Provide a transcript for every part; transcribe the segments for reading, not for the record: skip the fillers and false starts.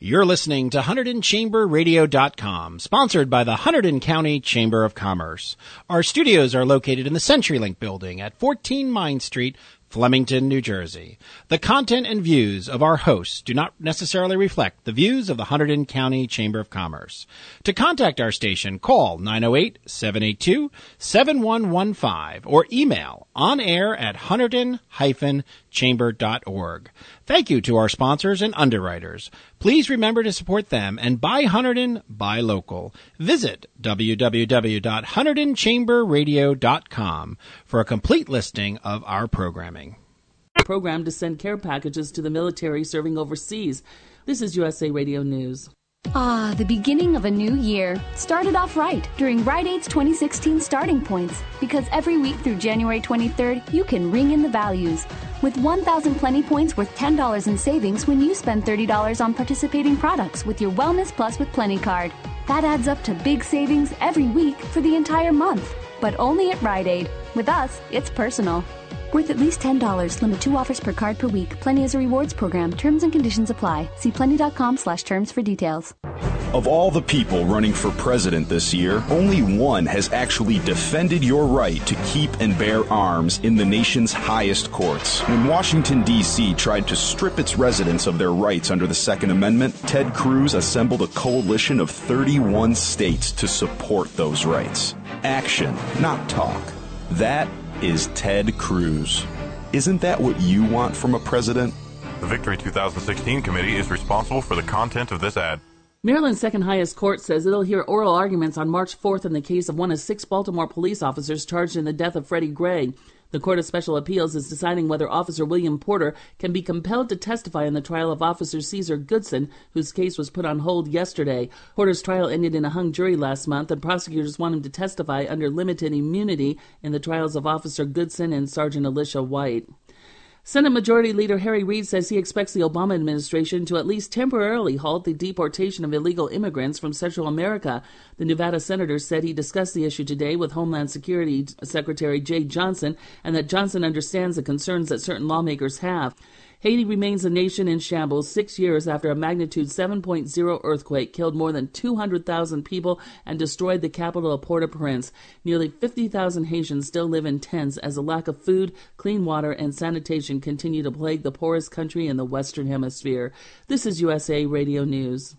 You're listening to HunterdonChamberRadio.com, sponsored by the Hunterdon County Chamber of Commerce. Our studios are located in the CenturyLink building at 14 Mine Street, Flemington, New Jersey. The content and views of our hosts do not necessarily reflect the views of the Hunterdon County Chamber of Commerce. To contact our station, call 908-782-7115 or email onair@hunterdon-chamber.org. Thank you to our sponsors and underwriters. Please remember to support them and buy Hunterdon, buy local. Visit www.HunterdonChamberRadio.com for a complete listing of our programming. Program to send care packages to the military serving overseas. This is USA Radio News. The beginning of a new year started off right during Rite Aid's 2016 Starting Points, because every week through January 23rd, you can ring in the values with 1,000 Plenty Points worth $10 in savings when you spend $30 on participating products with your Wellness Plus with Plenty card. That adds up to big savings every week for the entire month, but only at Rite Aid. With us, it's personal. Worth at least $10. Limit 2 offers per card per week. Plenty is a rewards program. Terms and conditions apply. See plenty.com/terms for details. Of all the people running for president this year, only one has actually defended your right to keep and bear arms in the nation's highest courts. When Washington, D.C. tried to strip its residents of their rights under the Second Amendment, Ted Cruz assembled a coalition of 31 states to support those rights. Action, not talk. That is Ted Cruz. Isn't that what you want from a president? The Victory 2016 committee is responsible for the content of this ad. Maryland's second highest court says it'll hear oral arguments on March 4th in the case of one of 6 Baltimore police officers charged in the death of Freddie Gray. The Court of Special Appeals is deciding whether Officer William Porter can be compelled to testify in the trial of Officer Caesar Goodson, whose case was put on hold yesterday. Porter's trial ended in a hung jury last month, and prosecutors want him to testify under limited immunity in the trials of Officer Goodson and Sergeant Alicia White. Senate Majority Leader Harry Reid says he expects the Obama administration to at least temporarily halt the deportation of illegal immigrants from Central America. The Nevada senator said he discussed the issue today with Homeland Security Secretary Jay Johnson, and that Johnson understands the concerns that certain lawmakers have. Haiti remains a nation in shambles 6 years after a magnitude 7.0 earthquake killed more than 200,000 people and destroyed the capital of Port-au-Prince. Nearly 50,000 Haitians still live in tents as a lack of food, clean water, and sanitation continue to plague the poorest country in the Western Hemisphere. This is USA Radio News.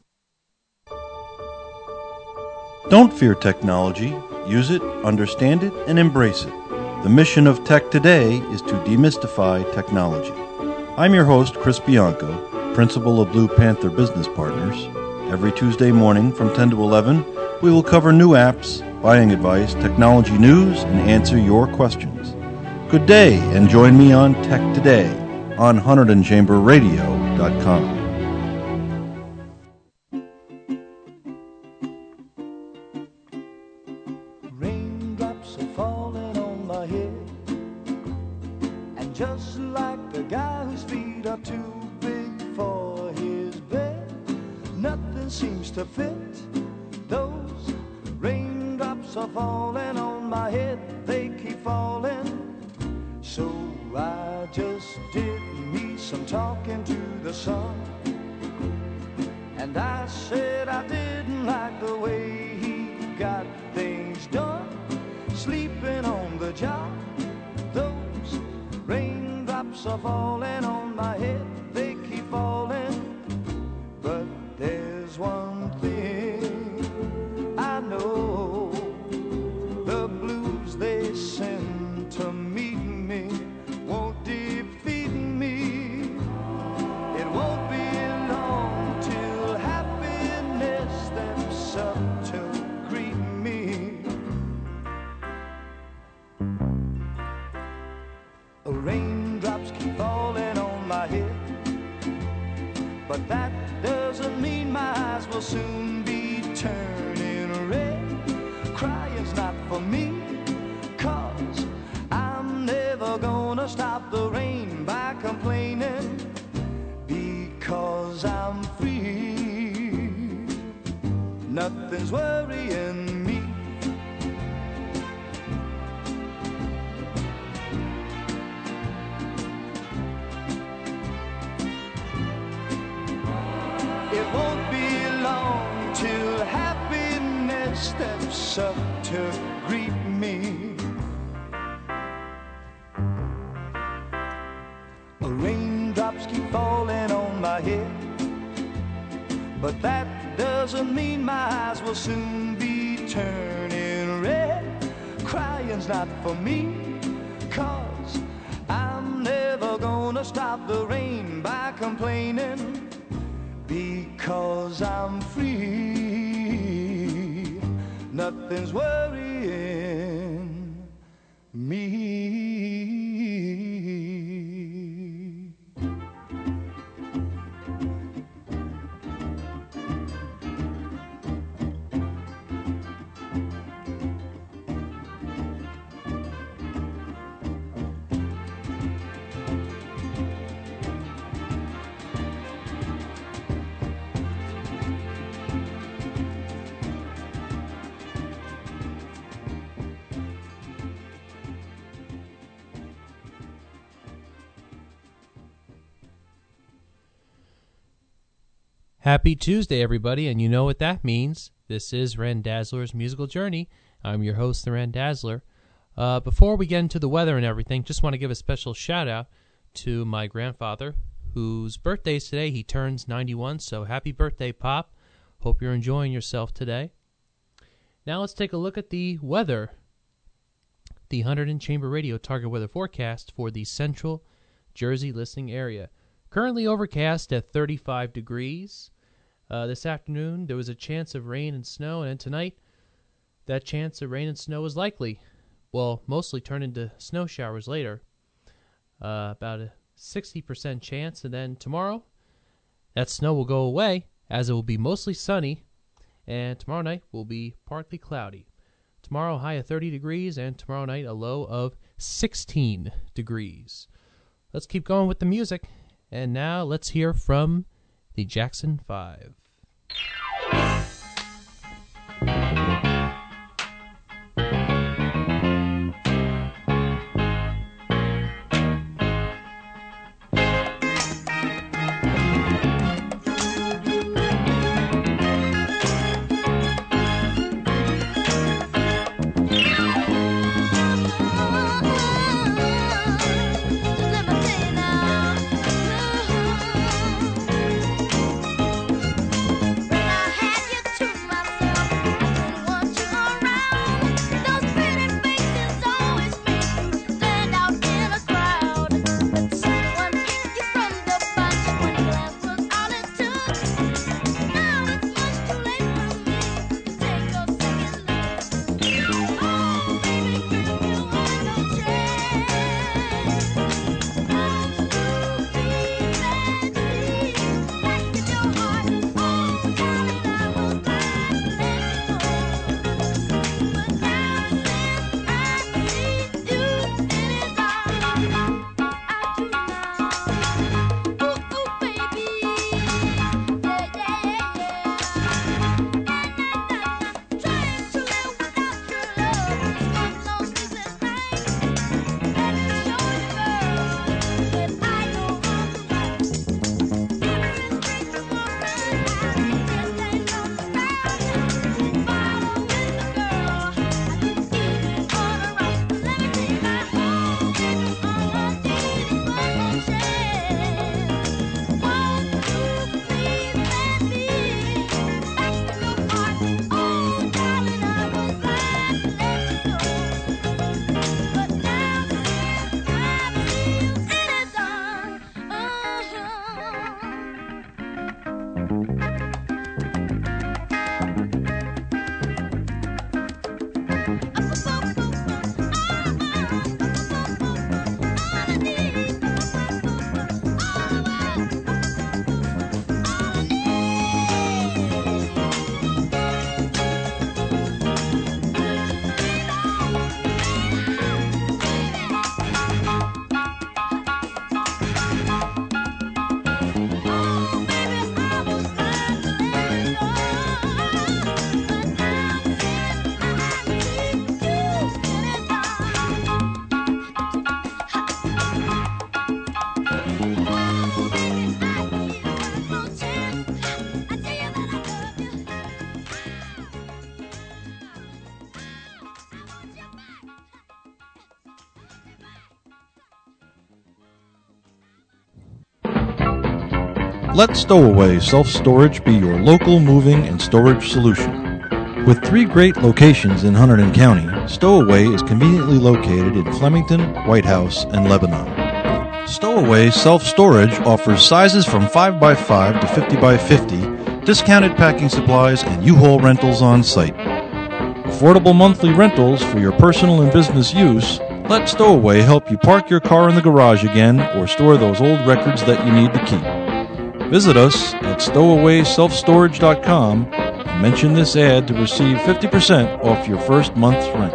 Don't fear technology. Use it, understand it, and embrace it. The mission of Tech Today is to demystify technology. I'm your host, Chris Bianco, principal of Blue Panther Business Partners. Every Tuesday morning from 10 to 11, we will cover new apps, buying advice, technology news, and answer your questions. Good day, and join me on Tech Today on HunterdonChamberRadio.com. Raindrops are falling on my head, and just like the guy whose feet are too big for his bed, nothing seems to fit. Those raindrops are falling on my head, they keep falling. So I just did me some talking to the sun, and I said I didn't like the way he got things done, sleeping on the job. Those raindrops are falling on my head, they keep falling. But there's one thing I know, the blues they send to meet me won't defeat me. It won't be long till happiness steps up to greet me. Raindrops keep falling on my head, but that doesn't mean my eyes will soon be turning red. Crying's not for me, 'cause I'm never gonna stop the rain by complaining, because I'm free. Nothing's worrying me. It won't won't be long till happiness steps up to greet me. Raindrops keep falling on my head, but that doesn't mean my eyes will soon be turning red. Crying's not for me, 'cause I'm never gonna stop the rain by complaining, because I'm free. Nothing's worrying me. Happy Tuesday, everybody, and you know what that means. This is Randazzler's Musical Journey. I'm your host, the Randazzler. Before we get into the weather and everything, just want to give a special shout-out to my grandfather, whose birthday is today. He turns 91, so happy birthday, Pop. Hope you're enjoying yourself today. Now let's take a look at the weather. The Hunterdon Chamber Radio target weather forecast for the central Jersey listening area. Currently overcast at 35 degrees. This afternoon, there was a chance of rain and snow, and then tonight, that chance of rain and snow is likely. Well, mostly turn into snow showers later. About a 60% chance, and then tomorrow, that snow will go away, as it will be mostly sunny, and tomorrow night will be partly cloudy. Tomorrow, high of 30 degrees, and tomorrow night, a low of 16 degrees. Let's keep going with the music, and now let's hear from the Jackson 5. When I had you Let Stowaway Self-Storage be your local moving and storage solution. With 3 great locations in Hunterdon County, Stowaway is conveniently located in Flemington, White House, and Lebanon. Stowaway Self-Storage offers sizes from 5x5 to 50x50, discounted packing supplies, and U-Haul rentals on site. Affordable monthly rentals for your personal and business use. Let Stowaway help you park your car in the garage again or store those old records that you need to keep. Visit us at stowawayselfstorage.com and mention this ad to receive 50% off your first month's rent.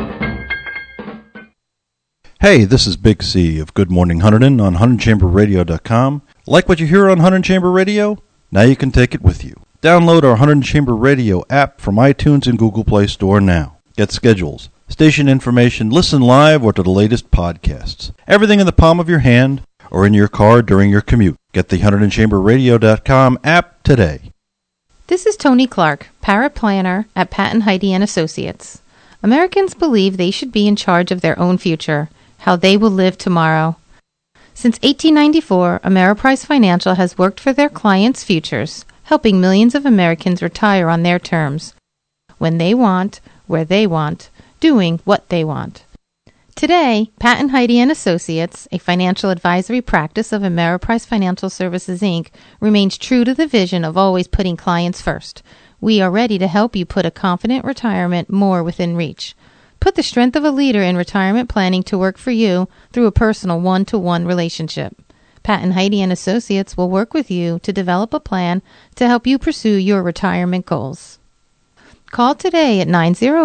Hey, this is Big C of Good Morning Hunterdon on HunterdonChamberRadio.com. Like what you hear on Hunterdon Chamber Radio? Now you can take it with you. Download our Hunterdon Chamber Radio app from iTunes and Google Play Store now. Get schedules, station information, listen live or to the latest podcasts. Everything in the palm of your hand or in your car during your commute. Get the HunterdonChamberRadio.com app today. This is Tony Clark, paraplanner at Pat and Heidi and Associates. Americans believe they should be in charge of their own future, how they will live tomorrow. Since 1894, Ameriprise Financial has worked for their clients' futures, helping millions of Americans retire on their terms, when they want, where they want, doing what they want. Today, Pat and Heidi and Associates, a financial advisory practice of Ameriprise Financial Services, Inc., remains true to the vision of always putting clients first. We are ready to help you put a confident retirement more within reach. Put the strength of a leader in retirement planning to work for you through a personal one-to-one relationship. Pat and Heidi and Associates will work with you to develop a plan to help you pursue your retirement goals. Call today at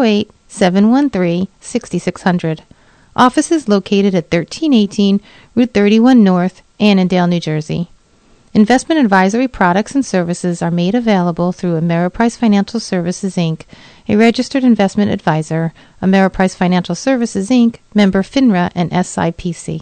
908-713-6600. Office is located at 1318 Route 31 North, Annandale, New Jersey. Investment advisory products and services are made available through Ameriprise Financial Services, Inc., a registered investment advisor. Ameriprise Financial Services, Inc., member FINRA and SIPC.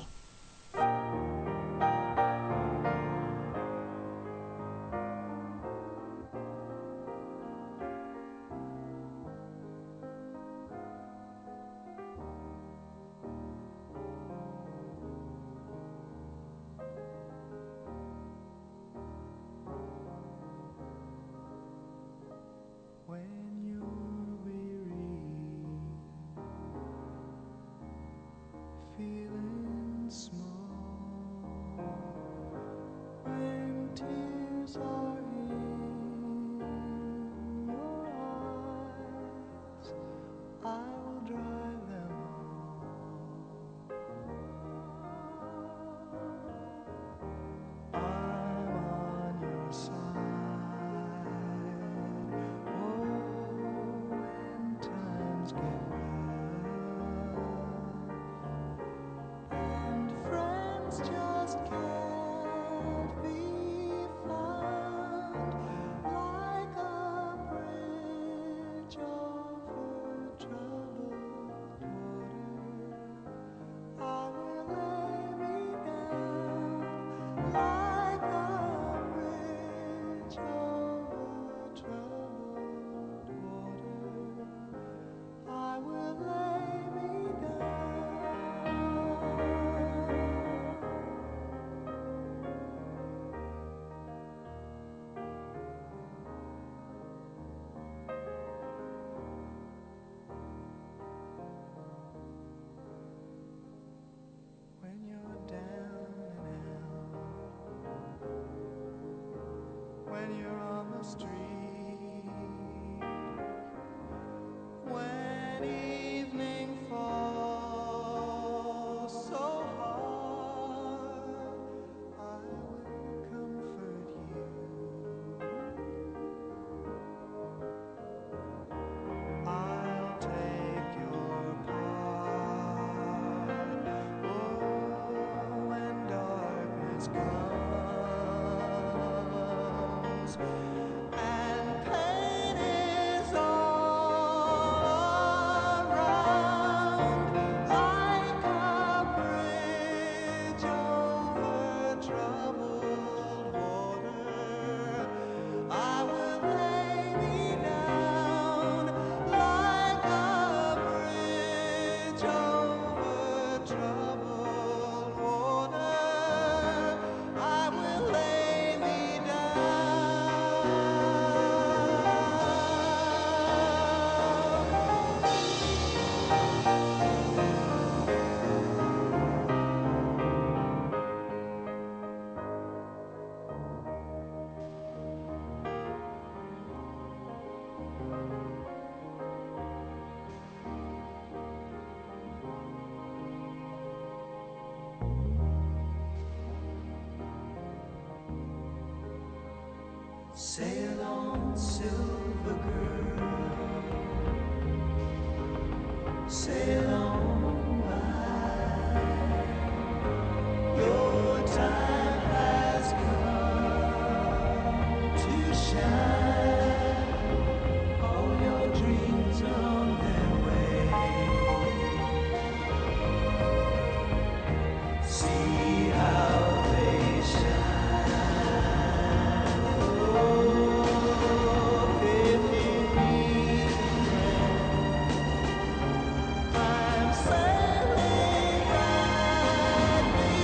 And Sail on, silver girl, sail on by. Your time has come to shine. All your dreams are on their way. See how they shine. Oh, baby, I'm sailing right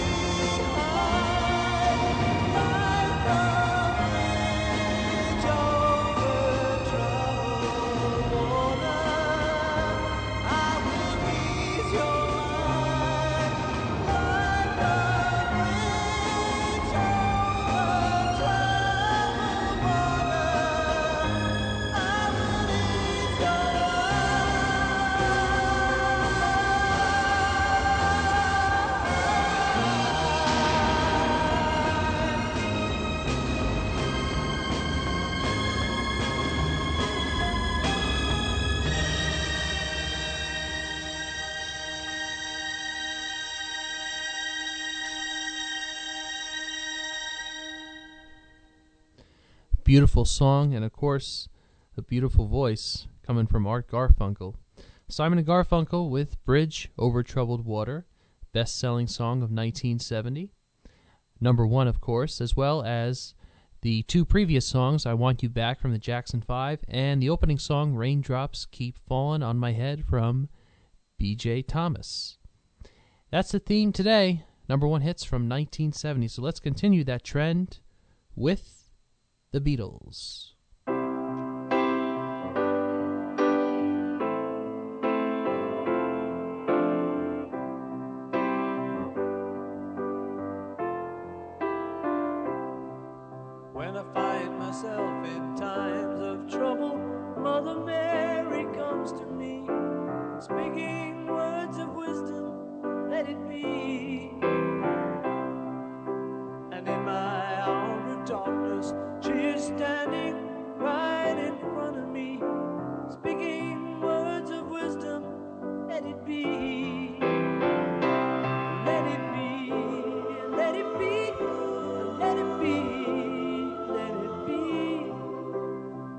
behind, like a bridge over troubled water. I will ease your mind, like a bridge over troubled water. I will ease your Beautiful song, and of course, a beautiful voice coming from Art Garfunkel. Simon and Garfunkel with Bridge Over Troubled Water, best-selling song of 1970. Number one, of course, as well as the two previous songs, I Want You Back from the Jackson 5, and the opening song, Raindrops Keep Falling on My Head from B.J. Thomas. That's the theme today, number one hits from 1970. So let's continue that trend with the Beatles. When I find myself in times of trouble, Mother Mary comes to me, speaking words of wisdom, let it be. And in my hour of darkness, she is standing right in front of me, speaking words of wisdom, let it be. Let it be, let it be, let it be, let it be.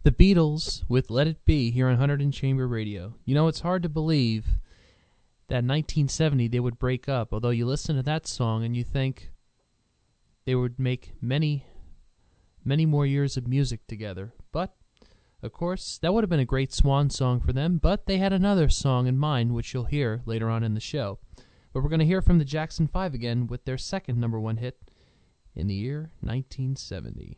The Beatles with Let It Be here on Hunterdon Chamber Radio. You know, it's hard to believe that in 1970 they would break up, although you listen to that song and you think they would make many, many more years of music together. But, of course, that would have been a great swan song for them, but they had another song in mind, which you'll hear later on in the show. But we're going to hear from the Jackson 5 again with their second number one hit in the year 1970.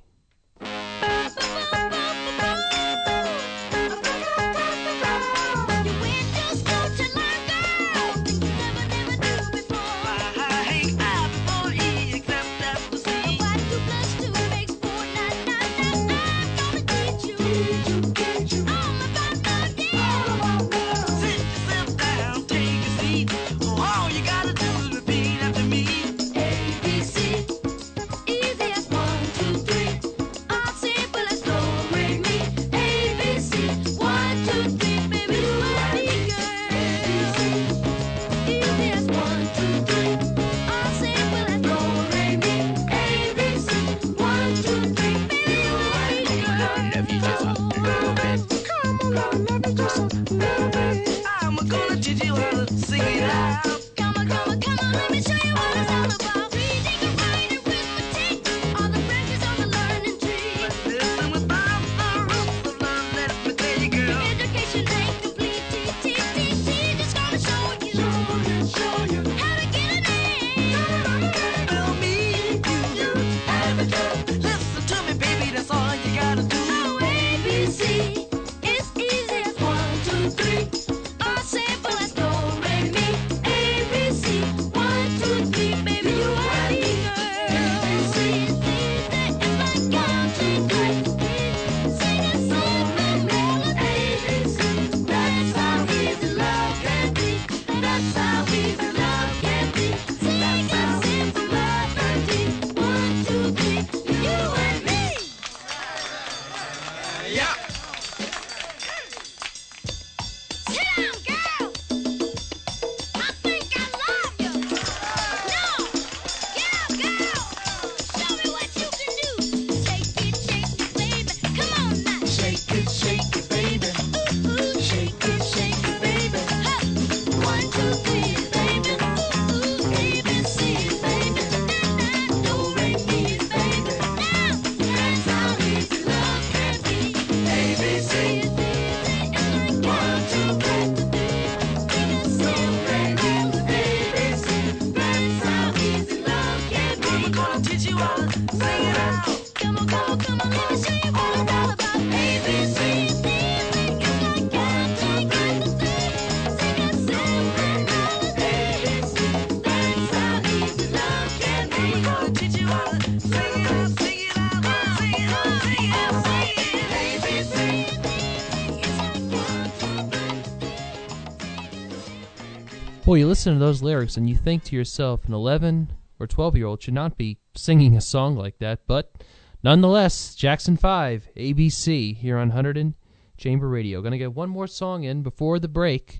Boy, you listen to those lyrics and you think to yourself, an 11 or 12-year-old should not be singing a song like that. But nonetheless, Jackson 5, ABC, here on Hunterdon Chamber Radio. Going to get one more song in before the break.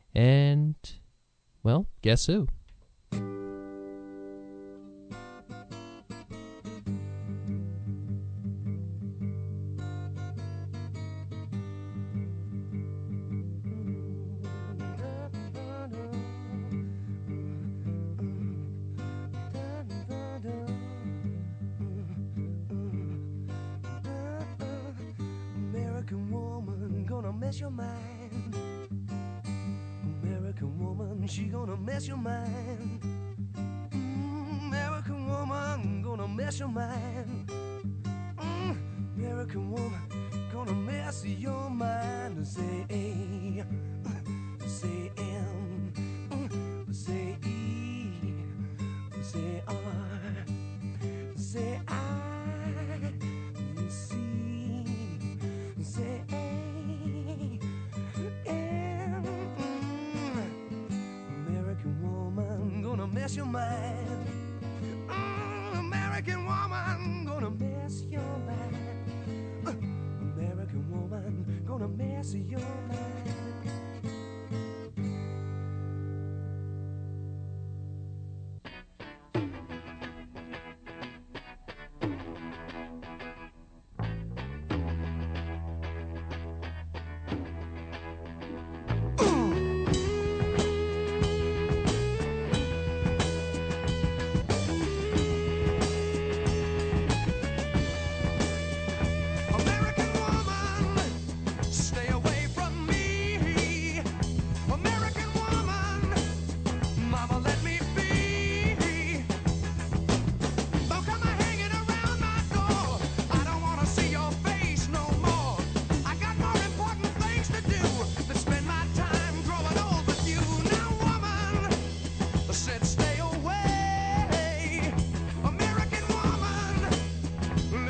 And, well, guess who? Mess your mind. American woman, she gonna mess your mind. American woman, gonna mess your mind. American woman, gonna mess your mind. Say A, say M, say E, say R, say I, C, say A. American woman, gonna mess your mind. American woman, gonna mess your mind. American woman, gonna mess your mind.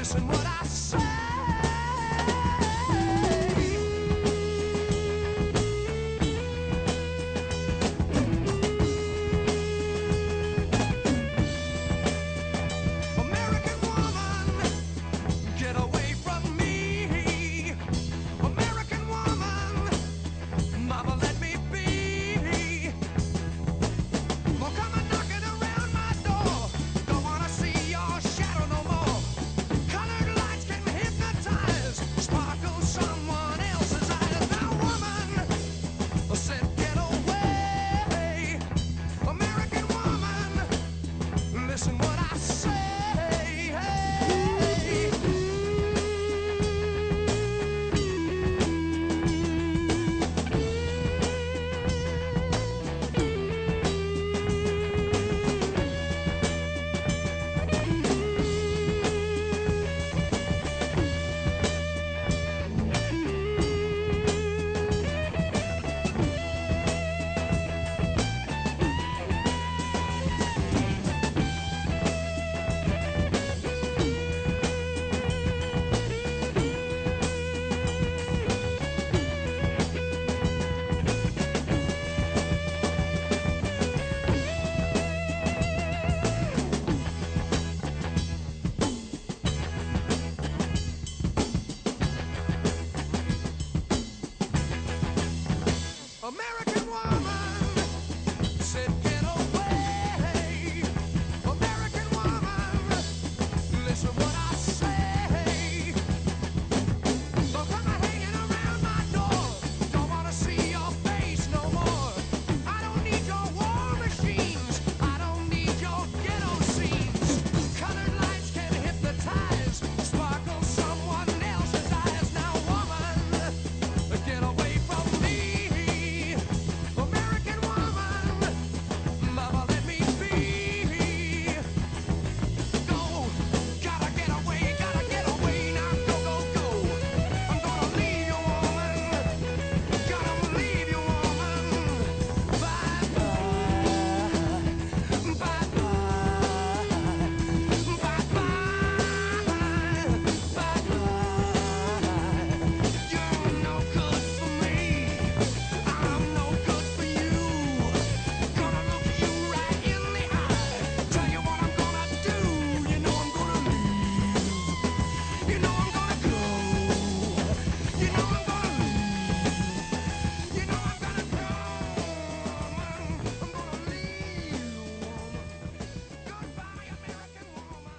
Listen what I say. American woman, get away from me. American woman, mama, let me be. Well, come and knocking around my door. Don't wanna see your shadow no more. Colored lights can hypnotize, sparkle someone else's eyes. Now, woman, said get away. American woman, listen what I say. American woman said get away. American woman, listen what I say. Don't come hanging around my door. Don't wanna see your face no more. I don't need your war machines. I don't need your ghetto scenes. Colored lights can hypnotize, sparkle someone else's eyes. Now, woman, get away from me. American woman, mama, let me be. Go, gotta get away now. Go, go, go. I'm gonna leave you, woman. Gotta leave you, woman. Bye, bye. Bye, bye. Bye, bye. Bye, bye. You're no good for me. I'm no good for you. Gonna look you right in the eye. Tell you what I'm gonna do. You know I'm gonna leave. You know I'm gonna go. You know I'm gonna leave. You know I'm gonna go. I'm gonna leave. Goodbye, American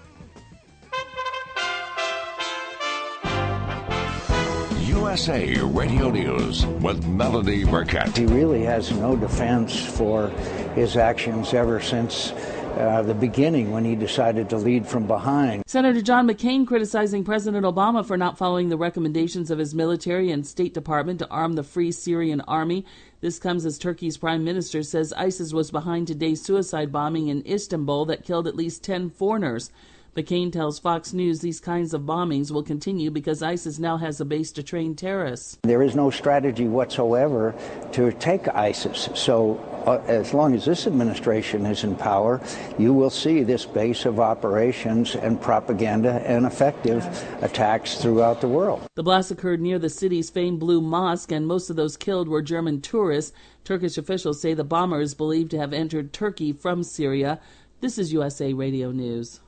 woman. USA Radio News with Melody Burkett. He really has no defense for his actions ever since the beginning when he decided to lead from behind. Senator John McCain criticizing President Obama for not following the recommendations of his military and State Department to arm the Free Syrian Army. This comes as Turkey's prime minister says ISIS was behind today's suicide bombing in Istanbul that killed at least 10 foreigners. McCain tells Fox News these kinds of bombings will continue because ISIS now has a base to train terrorists. There is no strategy whatsoever to take ISIS. So as long as this administration is in power, you will see this base of operations and propaganda and effective attacks throughout the world. The blast occurred near the city's famed Blue Mosque, and most of those killed were German tourists. Turkish officials say the bomber is believed to have entered Turkey from Syria. This is USA Radio News.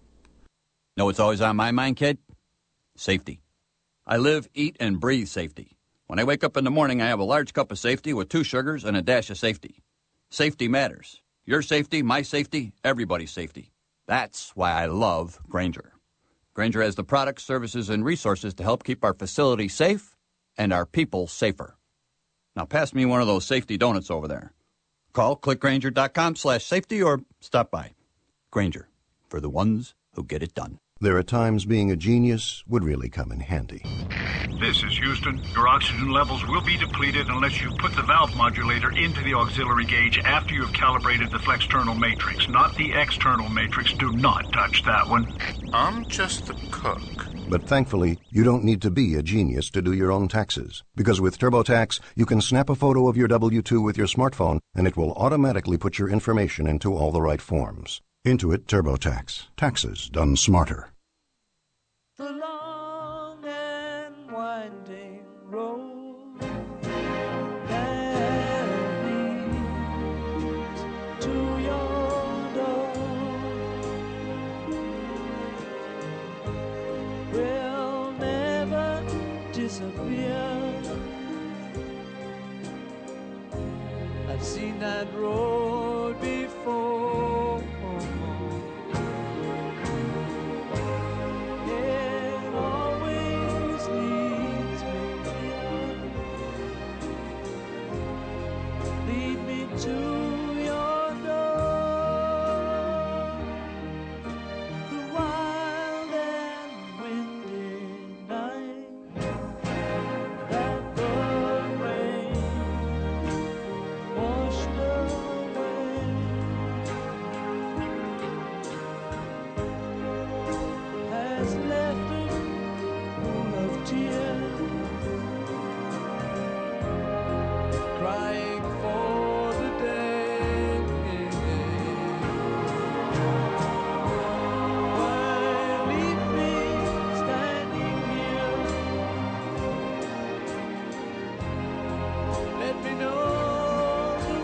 Know what's always on my mind, kid? Safety. I live, eat, and breathe safety. When I wake up in the morning, I have a large cup of safety with 2 sugars and a dash of safety. Safety matters. Your safety, my safety, everybody's safety. That's why I love Grainger. Grainger has the products, services, and resources to help keep our facilities safe and our people safer. Now pass me one of those safety donuts over there. Call clickgrainger.com/safety or stop by. Grainger, for the ones who get it done. There are times being a genius would really come in handy. This is Houston. Your oxygen levels will be depleted unless you put the valve modulator into the auxiliary gauge after you have calibrated the flexternal matrix, not the external matrix. Do not touch that one. I'm just the cook. But thankfully, you don't need to be a genius to do your own taxes. Because with TurboTax, you can snap a photo of your W-2 with your smartphone, and it will automatically put your information into all the right forms. Intuit TurboTax. Taxes done smarter. disappear. I've seen that road before. It always leads me here. Lead me to your door. The wild and windy night that the rain washed away has left a pool of tears, crying for the day. Why leave me standing here? Let me know the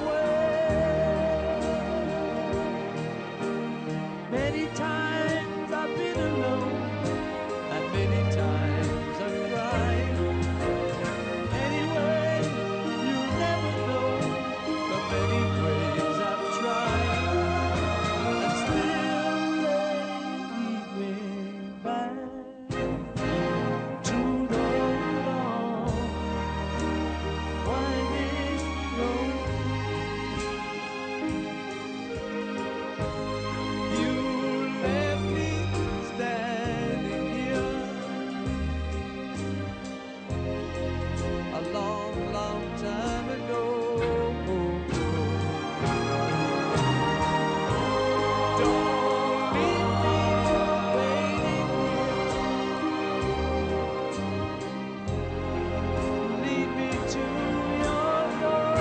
way. Many times I've been alone, and many times I've cried. Anyway, you'll never know the many ways I've tried, and still they lead me back to the long, winding road. You left me standing here a long, long time ago. Don't leave me waiting here. Lead me to your door.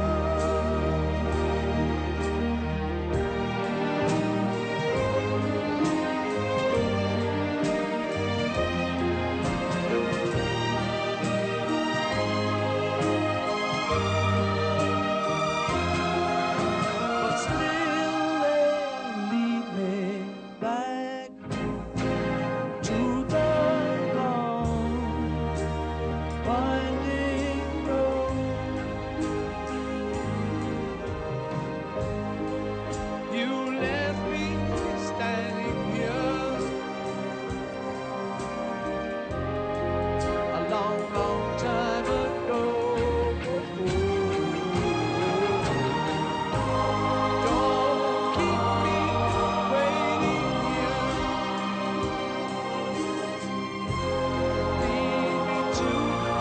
But still they lead me back to the long, winding road. You left me standing here a long, long time ago. Don't keep me waiting here. Lead me to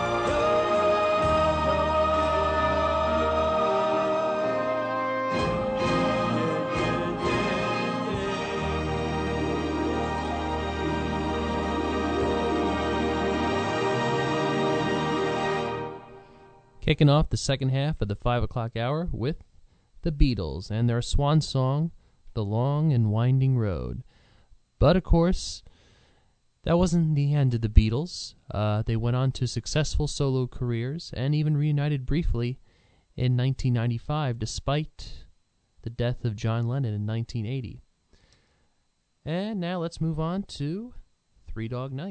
Kicking off the second half of the 5 o'clock hour with the Beatles and their swan song, The Long and Winding Road. But of course, that wasn't the end of the Beatles. They went on to successful solo careers and even reunited briefly in 1995 despite the death of John Lennon in 1980. And now let's move on to Three Dog Night.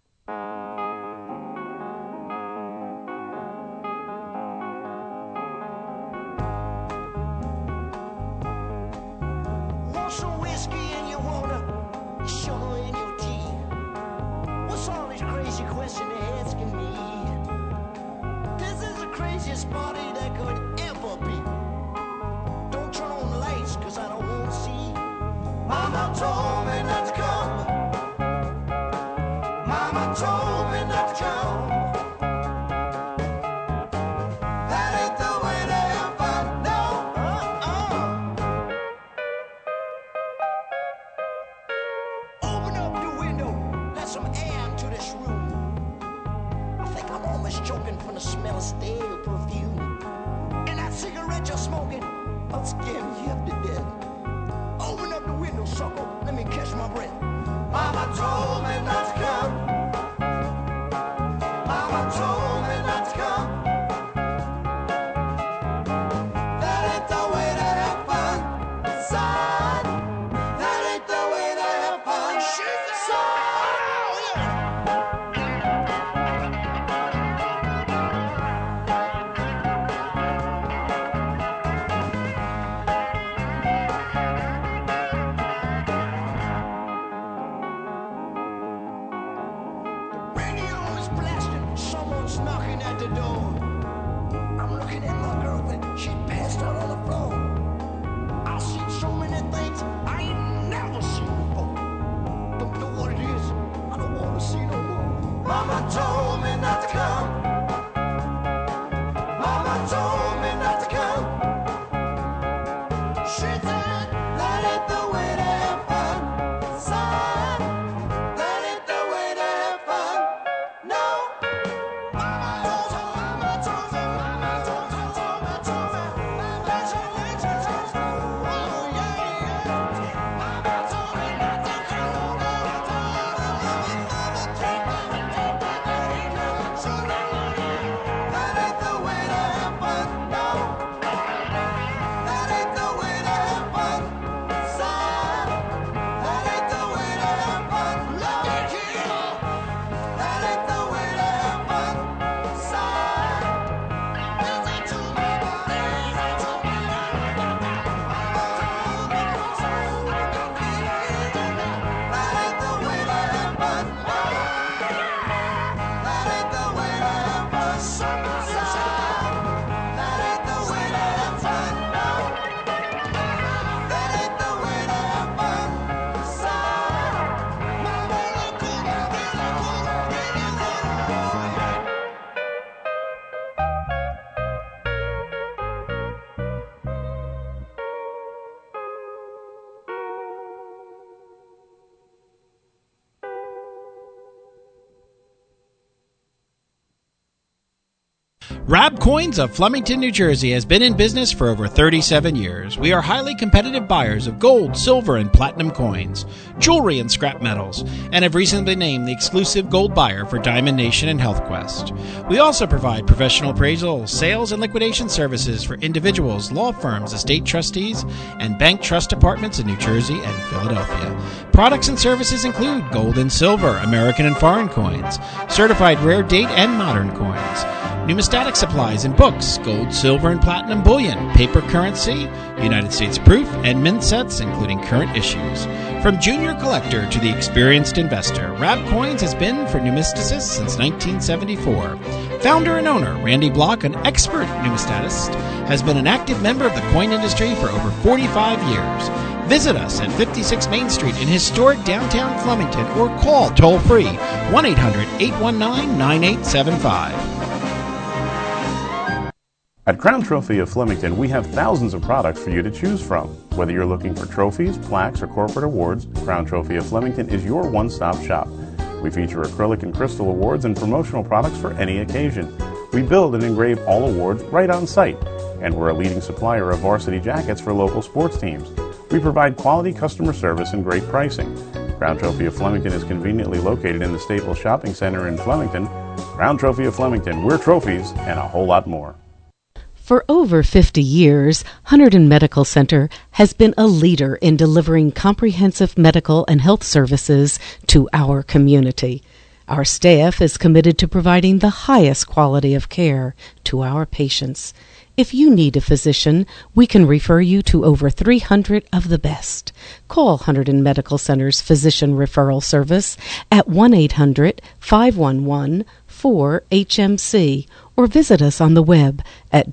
Want some whiskey in your water, sugar in your tea? What's all these crazy questions they're asking me? This is the craziest party that could ever be. Don't turn on the lights, cause I don't want to see. Mama told me not to come. Mama told me not to come. That ain't the way to have fun, no. Open up the window, let some air into this room. I think I'm almost choking from the smell of stale perfume. And that cigarette you're smoking, I'll scare me half to death. Open up the window, sucker, let me catch my breath. Mama told me not to come. Mama told me not to come. That ain't the way to have fun, son. That ain't the way to have fun, son. Who's knocking at the door? I'm looking at my girlfriend. She passed out on the floor. I've seen so many things I ain't never seen before. Don't know what it is. I don't want to see no more. Mama told me not to come. Mama told me not to come. She said that ain't the way to have fun. Son, that ain't the way to have fun. No. Mama told me, mama told me, mama told me. That's her nature. Oh yeah, yeah. Mama told me not to come. Mama told me, mama told me, that ain't the way to have fun. No. That ain't the way to have fun. Son, that ain't the way to have fun. Look at you. That ain't the way to have fun. Son, listen to me, listen to me. That ain't the way to have fun. That ain't the way to have fun. Son, that ain't the way to have fun. No. That ain't the way to have fun. Son, mama look good, Rab Coins of Flemington, New Jersey has been in business for over 37 years. We are highly competitive buyers of gold, silver, and platinum coins, jewelry, and scrap metals, and have recently been named the exclusive gold buyer for Diamond Nation and HealthQuest. We also provide professional appraisal, sales, and liquidation services for individuals, law firms, estate trustees, and bank trust departments in New Jersey and Philadelphia. Products and services include gold and silver, American and foreign coins, certified rare date and modern coins, numismatic supplies and books, gold, silver, and platinum bullion, paper currency, United States proof, and mint sets, including current issues. From junior collector to the experienced investor, Rab Coins has been for numisticists since 1974. Founder and owner Randy Block, an expert numismatist, has been an active member of the coin industry for over 45 years. Visit us at 56 Main Street in historic downtown Flemington or call toll-free 1-800-819-9875. At Crown Trophy of Flemington, we have thousands of products for you to choose from. Whether you're looking for trophies, plaques, or corporate awards, Crown Trophy of Flemington is your one-stop shop. We feature acrylic and crystal awards and promotional products for any occasion. We build and engrave all awards right on site, and we're a leading supplier of varsity jackets for local sports teams. We provide quality customer service and great pricing. Crown Trophy of Flemington is conveniently located in the Staples Shopping Center in Flemington. Crown Trophy of Flemington, we're trophies and a whole lot more. For over 50 years, Hunterdon Medical Center has been a leader in delivering comprehensive medical and health services to our community. Our staff is committed to providing the highest quality of care to our patients. If you need a physician, we can refer you to over 300 of the best. Call Hunterdon Medical Center's Physician Referral Service at 1-800-511-4HMC or visit us on the web at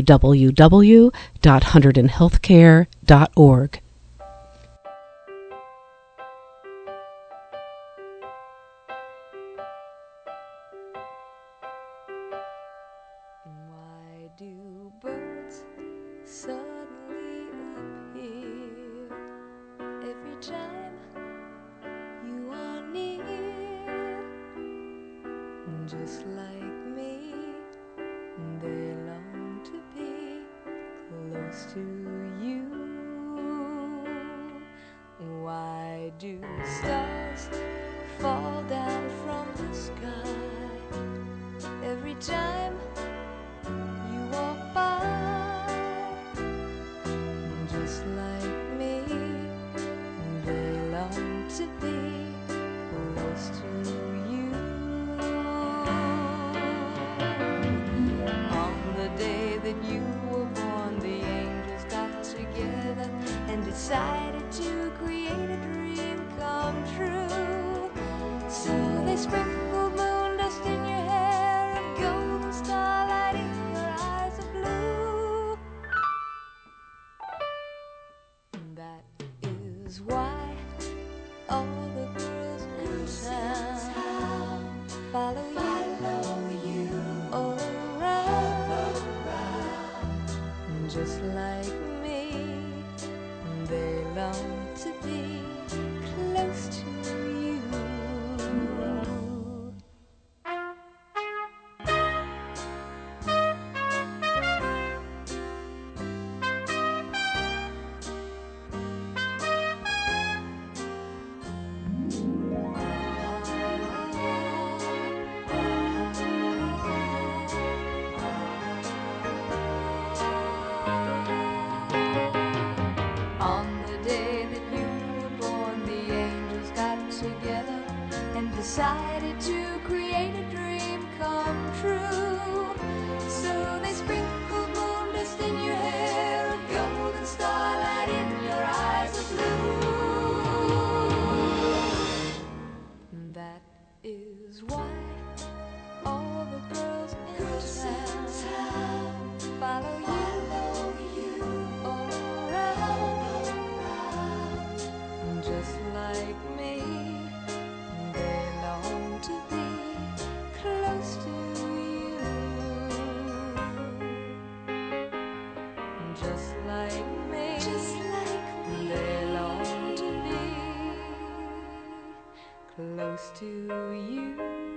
www.hunterdonhealthcare.org. Why do birds suddenly appear every time you are near? Just like me, they long to be close to you. Why do stars fall down from the sky every time you walk by? Just like me, they long to be close to you. follow you around. Just like me, they long to be close to you. On the day that you were born, the angels got together and decided to create a dream come true. So they sprinkled moon dust in your hair, a golden starlight in your eyes of blue. That is why all the girls in town follow you around. Just like me, they long to be close to you. Just like me, they long to be close to you.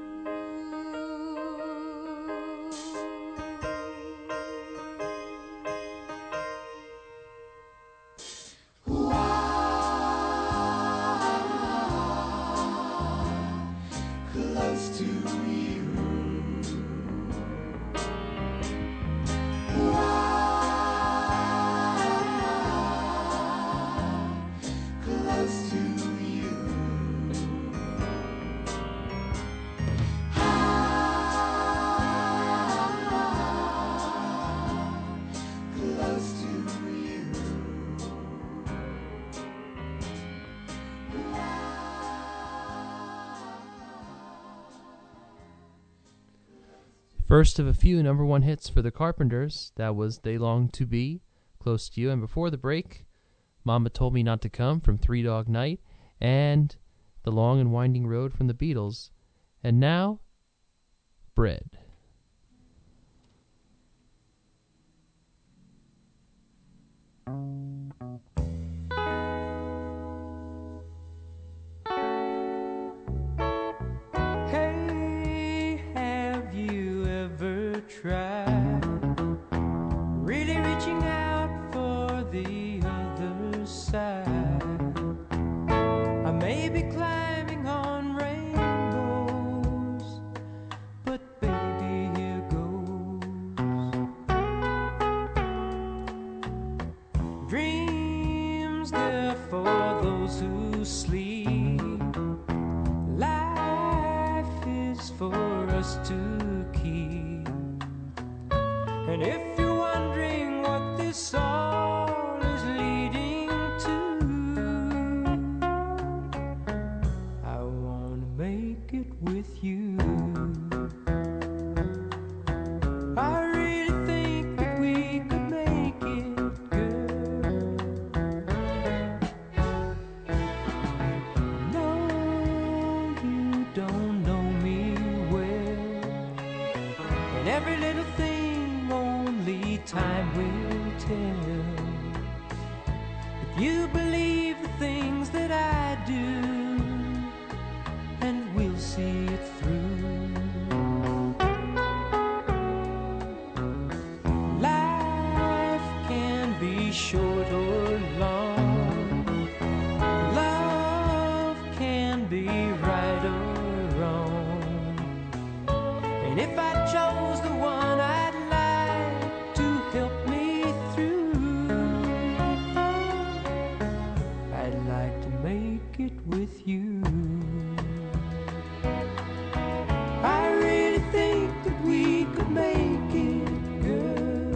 Close to you. Close to you. Close to you. First of a few number one hits for the Carpenters. That was They Long to Be, Close to You. And before the break, Mama Told Me Not to Come from Three Dog Night and The Long and Winding Road from the Beatles. And now, Bread. Hey, have you ever tried really reaching out for the other side? I may be climbing on rainbows, but baby, here goes. Dreams, they're for those who sleep. Life is for us to keep. And if you're wondering what this all is leading to, I wanna make it with you. I really think that we could make it, girl. No, you don't know me well, and every little thing only time will tell. If you believe the things that I do, and we'll see it through. Life can be short or long. Love can be right or wrong. And if I chose the one I'd like to help me through, I'd like to make it with you. I really think that we could make it, girl.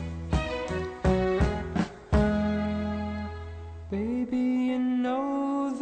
Baby, you know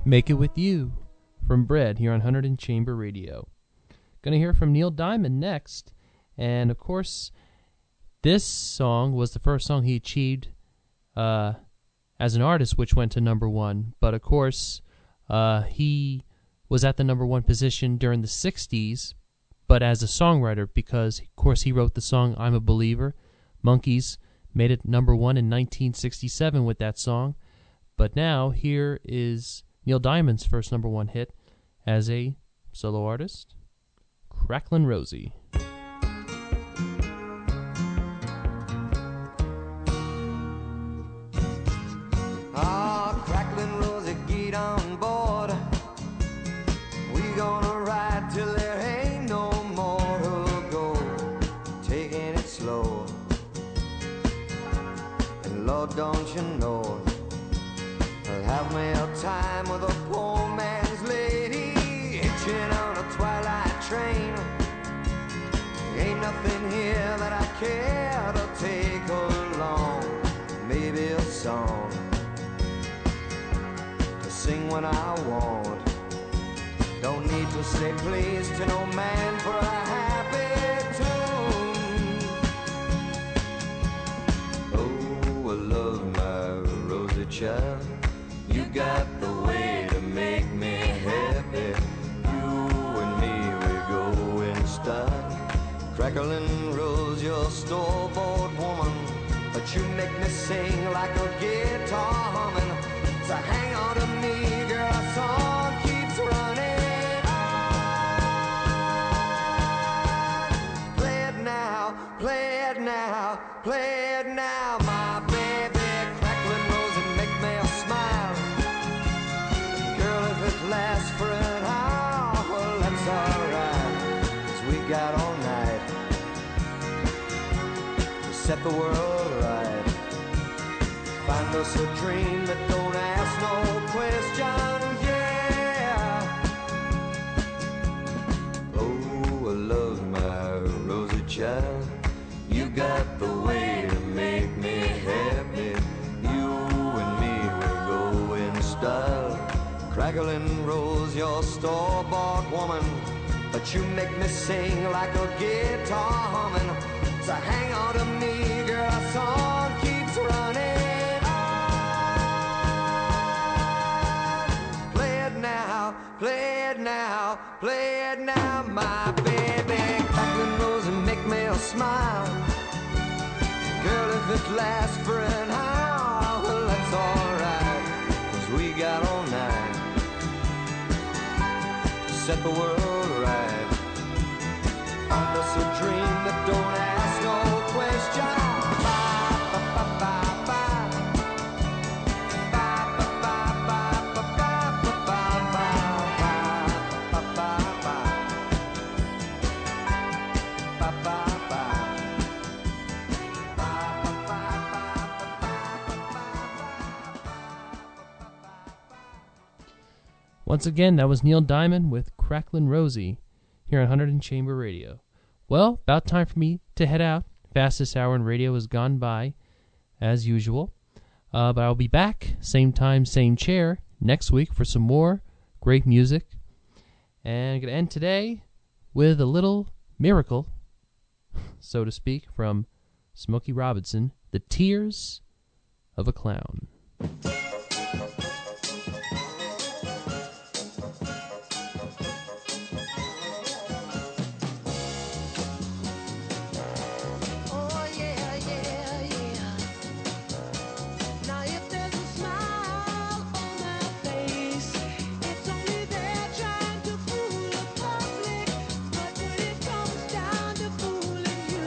Make It With You from Bread here on Hunterdon Chamber Radio. Going to hear from Neil Diamond next. And, of course, this song was the first song he achieved as an artist, which went to number one. But, of course, he was at the number one position during the 60s, but as a songwriter, because, of course, he wrote the song I'm a Believer. Monkees made it number one in 1967 with that song. But now, here is Neil Diamond's first number one hit as a solo artist, Cracklin' Rosie. Ah, Cracklin' Rosie, get on board. We gonna ride till there ain't no more to go. Taking it slow. And Lord, don't you know, I'll have me a time with a poor man's lady, hitching on a twilight train. Ain't nothing here that I care to take along. Maybe a song to sing when I want. Don't need to say please to no man for a happy tune. Oh, I love my Rosie child. You got the way to make me happy. You and me, we go in style. Cracklin' Rose, you're a store-bought woman, but you make me sing like a guitar humming. So hang on to me, girl, our song keeps running on. Play it now, play it now, play it now, my baby. Cracklin' Rose and make me a smile. Girl, if it lasts for an hour, well, that's alright, 'cause we got all night to set the world right. Find us a dream that don't ask no questions, yeah. Oh, I love my Rosie child. You got the way to make me happy. You and me, we go in style. Cracklin' Rose, you're a store-bought woman, but you make me sing like a guitar humming. So hang on to me, girl, our song keeps running on. Play it now, play it now, play it now, my baby. Cracklin' Rose and make me a smile. Girl, if it lasts for an hour, well, that's alright, 'cause we got all night to set the world right. Find us a dream that don't ask no question. Once again, that was Neil Diamond with Cracklin' Rosie here on Hunterdon Chamber Radio. Well, about time for me to head out. Fastest hour in radio has gone by, as usual. But I'll be back, same time, same chair, next week for some more great music. And I'm going to end today with a little miracle, so to speak, from Smokey Robinson, The Tears of a Clown.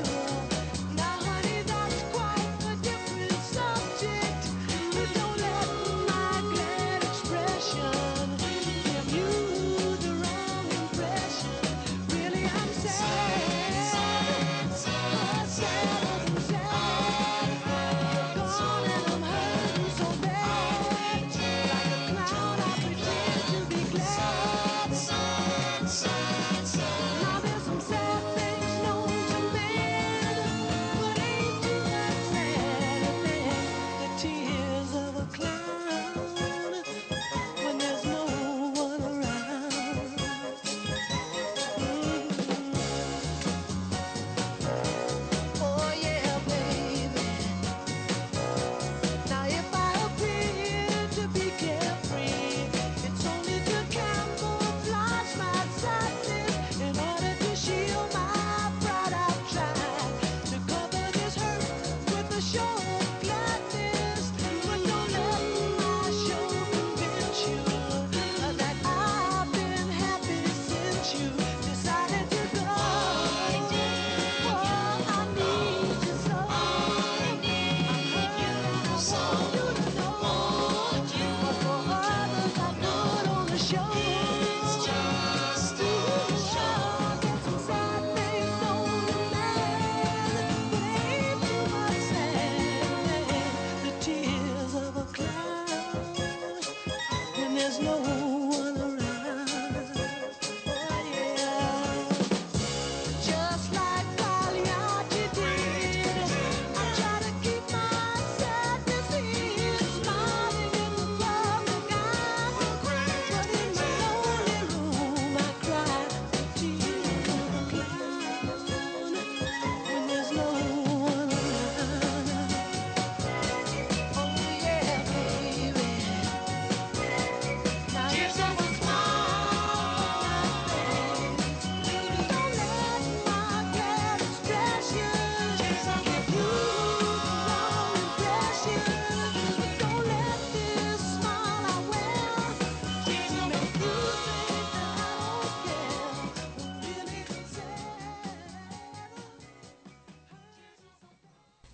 Don't let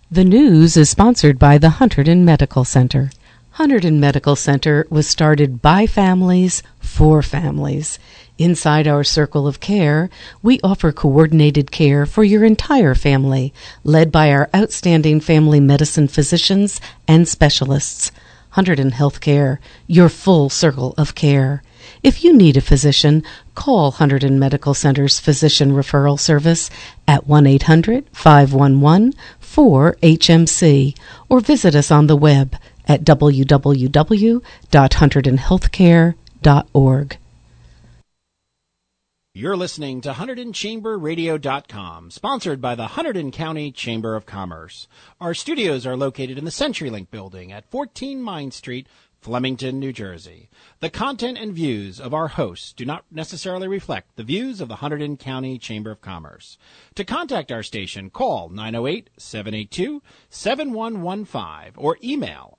The news is sponsored by the Hunterdon Medical Center. Hunterdon Medical Center was started by families for families. Inside our circle of care, we offer coordinated care for your entire family, led by our outstanding family medicine physicians and specialists. Hunterdon Healthcare, your full circle of care. If you need a physician, call Hunterdon Medical Center's physician referral service at 1-800-511-4HMC or visit us on the web at www.hunterdonhealthcare.org. You're listening to HunterdonChamberRadio.com, sponsored by the Hunterdon County Chamber of Commerce. Our studios are located in the CenturyLink building at 14 Mine Street, Flemington, New Jersey. The content and views of our hosts do not necessarily reflect the views of the Hunterdon County Chamber of Commerce. To contact our station, call 908-782-7115 or email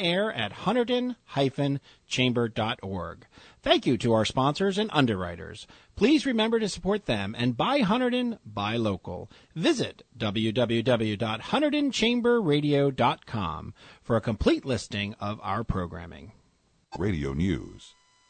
onair@hunterdon-chamber.org. Thank you to our sponsors and underwriters. Please remember to support them and buy Hunterdon, buy local. Visit www.HunterdonChamberRadio.com for a complete listing of our programming. Radio News.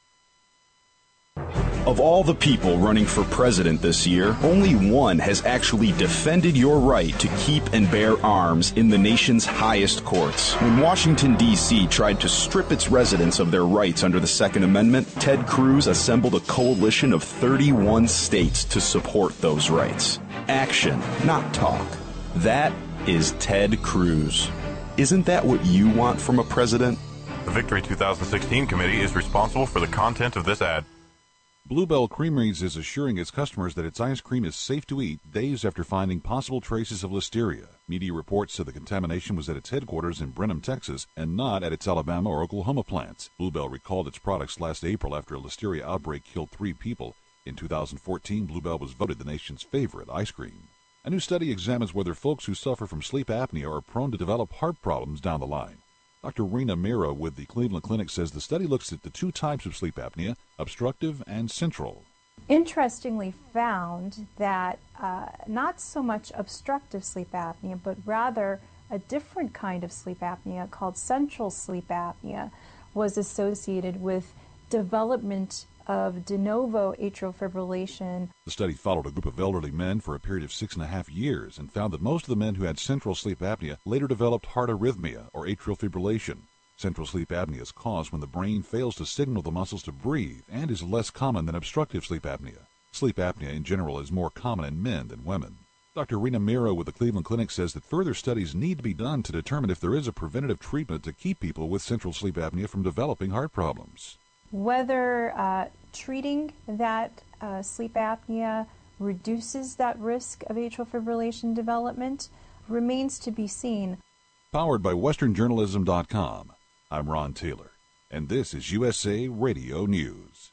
Of all the people running for president this year, only one has actually defended your right to keep and bear arms in the nation's highest courts. When Washington, D.C. tried to strip its residents of their rights under the Second Amendment, Ted Cruz assembled a coalition of 31 states to support those rights. Action, not talk. That is Ted Cruz. Isn't that what you want from a president? The Victory 2016 Committee is responsible for the content of this ad. Bluebell Creameries is assuring its customers that its ice cream is safe to eat days after finding possible traces of listeria. Media reports said the contamination was at its headquarters in Brenham, Texas, and not at its Alabama or Oklahoma plants. Bluebell recalled its products last April after a listeria outbreak killed 3 people. In 2014, Bluebell was voted the nation's favorite ice cream. A new study examines whether folks who suffer from sleep apnea are prone to develop heart problems down the line. Dr. Rena Mira with the Cleveland Clinic says the study looks at the 2 types of sleep apnea, obstructive and central. Interestingly found that not so much obstructive sleep apnea, but rather a different kind of sleep apnea called central sleep apnea was associated with development of de novo atrial fibrillation. The study followed a group of elderly men for a period of 6.5 years and found that most of the men who had central sleep apnea later developed heart arrhythmia or atrial fibrillation. Central sleep apnea is caused when the brain fails to signal the muscles to breathe and is less common than obstructive sleep apnea. Sleep apnea in general is more common in men than women. Dr. Rena Mira with the Cleveland Clinic says that further studies need to be done to determine if there is a preventative treatment to keep people with central sleep apnea from developing heart problems. Whether treating that sleep apnea reduces that risk of atrial fibrillation development remains to be seen. Powered by WesternJournalism.com, I'm Ron Taylor, and this is USA Radio News.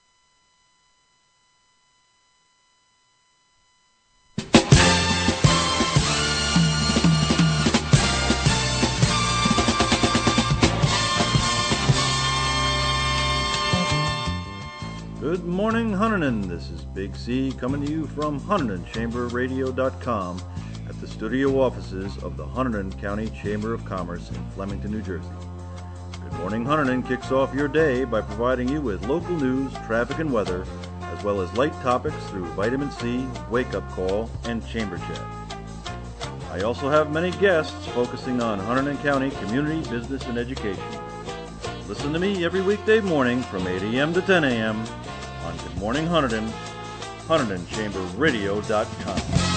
Good morning, Hunterdon. This is Big C coming to you from HunterdonChamberRadio.com at the studio offices of the Hunterdon County Chamber of Commerce in Flemington, New Jersey. Good Morning Hunterdon kicks off your day by providing you with local news, traffic, and weather, as well as light topics through Vitamin C, Wake Up Call, and Chamber Chat. I also have many guests focusing on Hunterdon County community, business, and education. Listen to me every weekday morning from 8 a.m. to 10 a.m. on Good Morning Hunterdon, HunterdonChamberRadio.com.